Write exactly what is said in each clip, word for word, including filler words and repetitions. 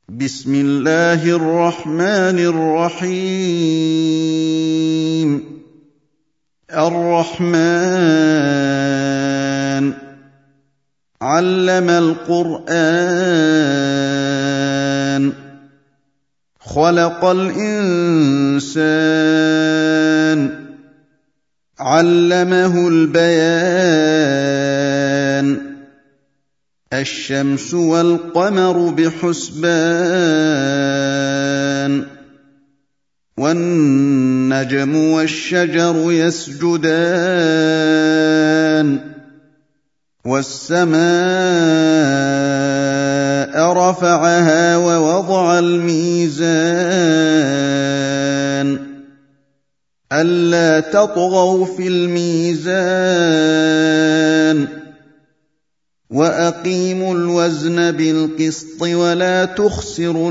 بسم الله الرحمن الرحيم الرحمن علم القرآن خلق الإنسان علمه البيان الشمس والقمر بحسبان والنجم والشجر يسجدان والسماء رفعها ووضع الميزان ألا تطغوا في الميزان وأقيموا الوزن بالقسط ولا تخسروا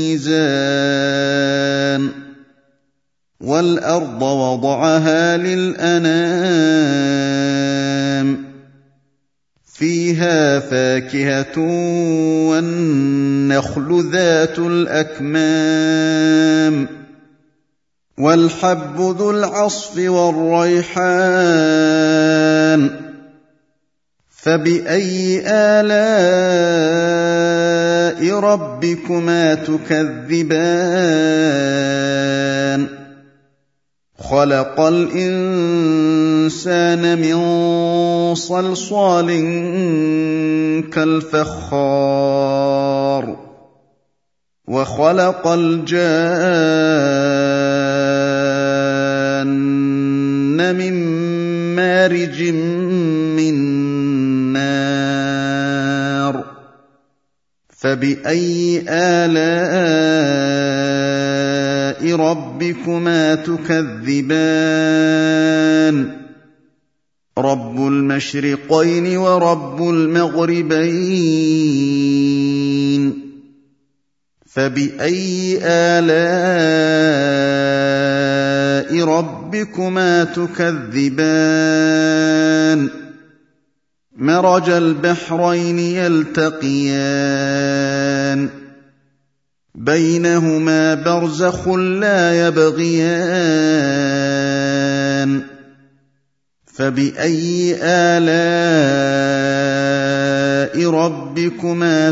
الميزان والأرض وضعها للأنام فيها فاكهة والنخل ذات الأكمام والحب ذو العصف والريحان فبأي آلاء ربكما تكذبان خلق الإنسان من صلصال كالفخار وخلق الجان من مارج من نار فبأي آلاء ربكما تكذبان رب المشرقين ورب المغربين فبأي آلاء ربكما تكذبان مرج البحرين يلتقيان بينهما برزخ لا يبغيان فبأي آلاء ربكما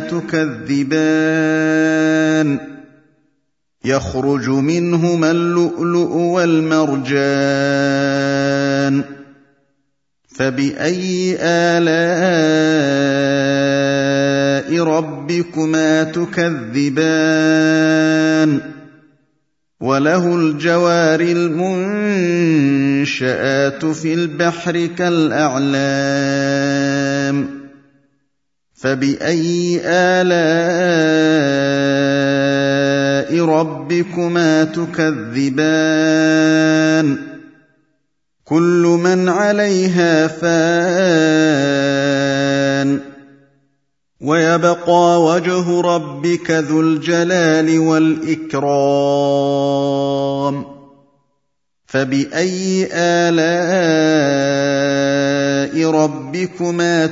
تكذبان يخرج منهما اللؤلؤ والمرجان فبأي آلاء ربكما تكذبان وله الجوار المنشآت في البحر كالأعلام فبأي آلاء ربكما تكذبان كل من عليها فان ويبقى وجه ربك ذو الجلال والإكرام فبأي آلاء ربكما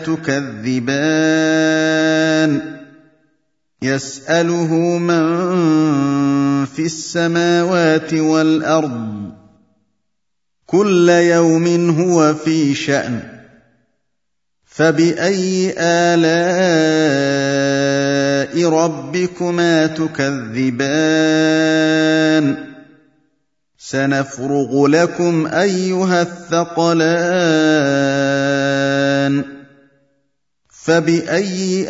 تكذبان يسأله من في السماوات والأرض كل يوم هو في شأن فبأي آلاء ربكما تكذبان سنفرغ لكم أيها الثقلان فبأي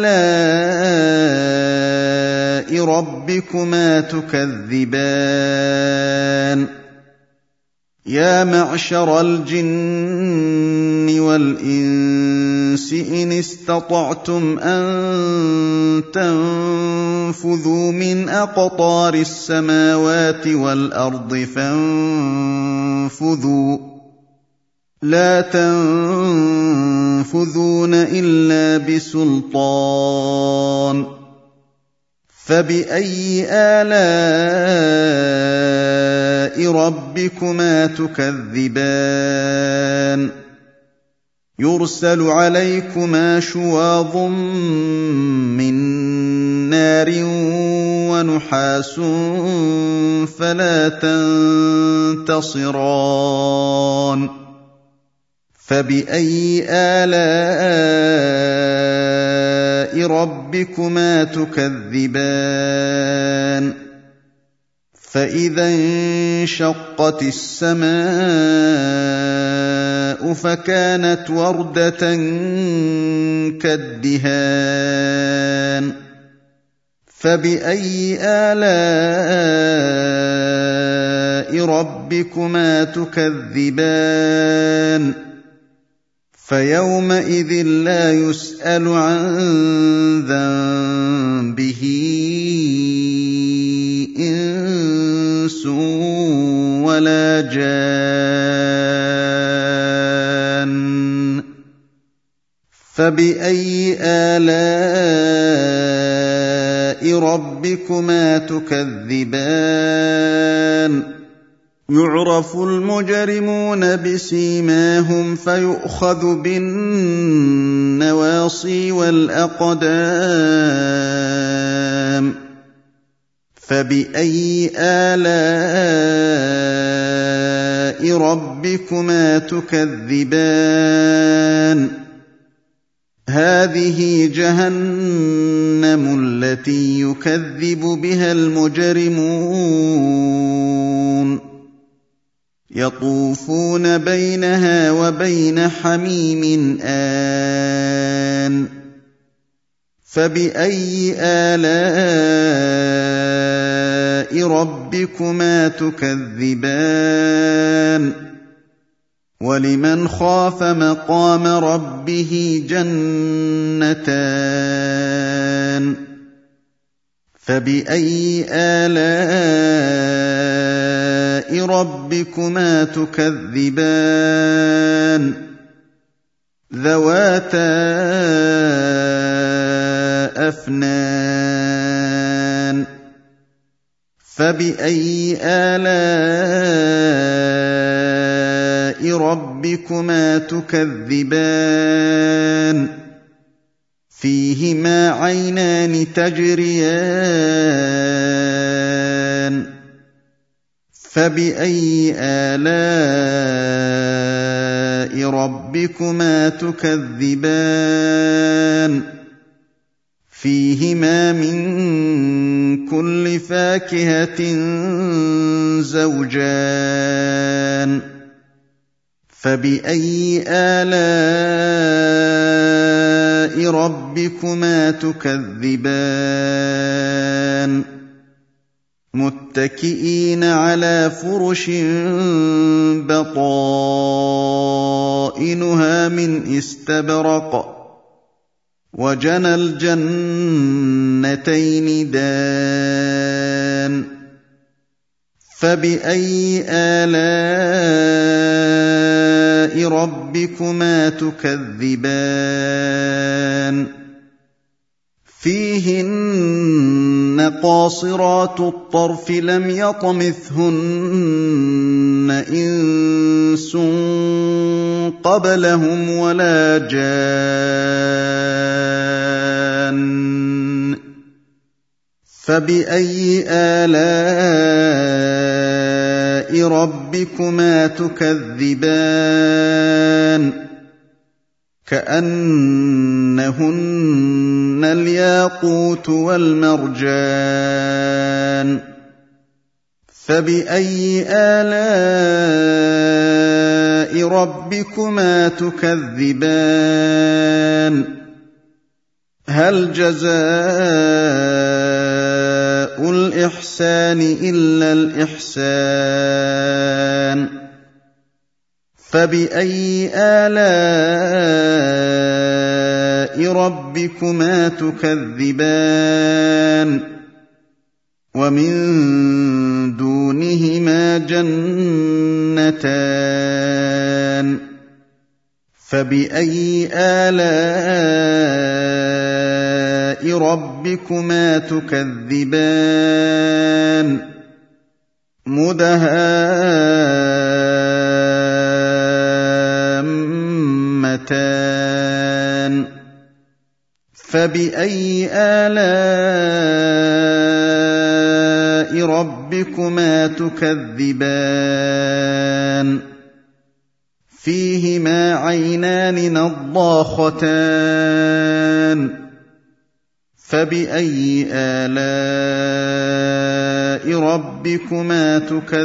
آلاء ربكما تكذبان يا معشر الجن والإنس إن استطعتم أن تنفذوا من أقطار السماوات والأرض فانفذوا لا تنفذون إلا بسلطان فبأي آلاء ربكما تكذبان يرسل عليكما شواظ من نار وَنُحَاسٌ فَلَا تَنتَصِرَانِ فَبِأَيِّ آلَاءِ رَبِّكُمَا تُكَذِّبَانِ فَإِذَا انشَقَّتِ السَّمَاءُ فَكَانَتْ وَرْدَةً كَالدِّهَانِ فَبِأَيِّ آلَاءِ رَبِّكُمَا تُكَذِّبَانِ فَيَوْمَئِذٍ لَّا يُسْأَلُ عَن ذَنبِهِ إِنسٌ وَلَا جَانٌّ فَبِأَيِّ آلَاءِ رَبِّكُمَا تُكَذِّبَانِ يُعْرَفُ الْمُجْرِمُونَ بِسِيمَاهُمْ فَيُؤْخَذُ بِالنَّوَاصِي وَالْأَقْدَامِ فَبِأَيِّ آلَاءِ رَبِّكُمَا تُكَذِّبَانِ هَٰذِهِ جَهَنَّمُ الَّتِي يُكَذِّبُ بِهَا الْمُجْرِمُونَ يَطُوفُونَ بَيْنَهَا وَبَيْنَ حَمِيمٍ آنٍ فَبِأَيِّ آلَاءِ رَبِّكُمَا تُكَذِّبَانِ وَلِمَنْ خَافَ مَقَامَ رَبِّهِ جَنَّتَانِ فَبِأَيِّ آلَاءِ رَبِّكُمَا تُكَذِّبَانِ ذَوَاتَا أَفْنَانٍ فَبِأَيِّ آلَاءِ رَبِّكُمَا تُكَذِّبَانِ فِيهِمَا عَيْنَانِ تَجْرِيَانِ فَبِأَيِّ آلَاءِ رَبِّكُمَا تُكَذِّبَانِ فِيهِمَا مِن كُلِّ فَاكِهَةٍ زَوْجَانِ فَبِأَيِّ آلَاءِ رَبِّكُمَا تُكَذِّبَانِ مُتَّكِئِينَ عَلَىٰ فُرُشٍ بَطَائِنُهَا مِنْ إِسْتَبْرَقٍ وَجَنَى الْجَنَّتَيْنِ دَانٍ فَبِأَيِّ آلَاءِ رَبِّكُمَا تُكَذِّبَانِ فِيهِنَّ قَاصِرَاتُ الطَّرْفِ لَمْ يَطْمِثْهُنَّ إِنسٌ قَبْلَهُمْ وَلَا جَانٌّ فَبِأَيِّ آلَاءِ رَبِّكُمَا تُكَذِّبَانِ كَأَنَّهُنَّ الْيَاقُوتُ وَالْمَرْجَانُ فَبِأَيِّ آلَاءِ رَبِّكُمَا تُكَذِّبَانِ هَلْ جَزَاءُ الْإِحْسَانِ إِلَّا الْإِحْسَانُ فَبِأَيِّ آلَاءِ رَبِّكُمَا تُكَذِّبَانِ وَمِن دُونِهِمَا جَنَّتَانِ فَبِأَيِّ آلَاءِ رَبِّكُمَا تُكَذِّبَانِ مُدْهَامَّتَانِ فَبِأَيِّ آلَاءِ آلَاءِ رَبِّكُمَا تُكَذِّبَانِ فِيهِمَا عَيْنَانِ نَضَّاخَتَانِ فَبِأَيِّ آلَاءِ رَبِّكُمَا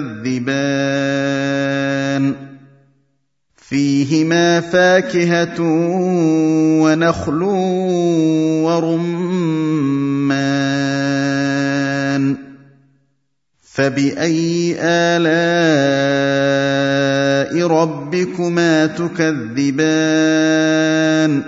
تُكَذِّبَانِ فِيهِمَا فَاكِهَةٌ وَنَخْلٌ وَرُمَّانٌ فَبِأَيِّ آلَاءِ رَبِّكُمَا تُكَذِّبَانِ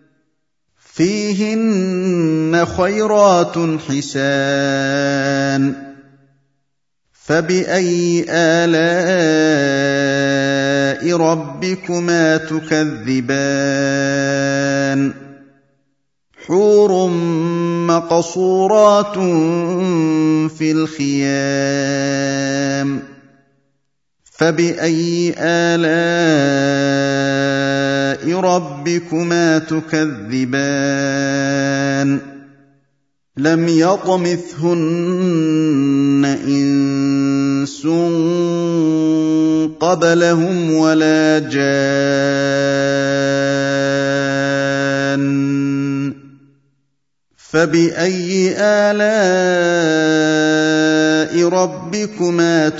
فِيهِنَّ خَيْرَاتٌ حِسَانٌ فَبِأَيِّ آلَاءِ رَبِّكُمَا تُكَذِّبَانِ حُورٌ مَّقْصُورَاتٌ فِي الْخِيَامِ فَبِأَيِّ آلَاءِ رَبِّكُمَا تُكَذِّبَانِ لَمْ يَطْمِثْهُنَّ إِنسٌ قَبْلَهُمْ وَلَا جَانٌّ فَبِأَيِّ آلَاءِ رَبِّكُمَا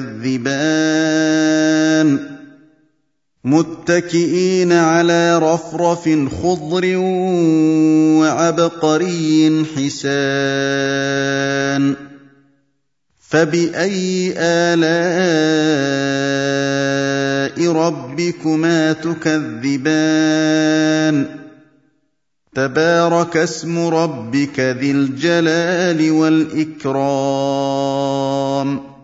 تُكَذِّبَانِ مُتَّكِئِينَ عَلَىٰ رَفْرَفٍ خُضْرٍ وَعَبْقَرِيٍّ حِسَانٍ فَبِأَيِّ آلَاءِ رَبِّكُمَا تُكَذِّبَانِ تَبَارَكَ اسْمُ رَبِّكَ ذِي الْجَلَالِ وَالْإِكْرَامِ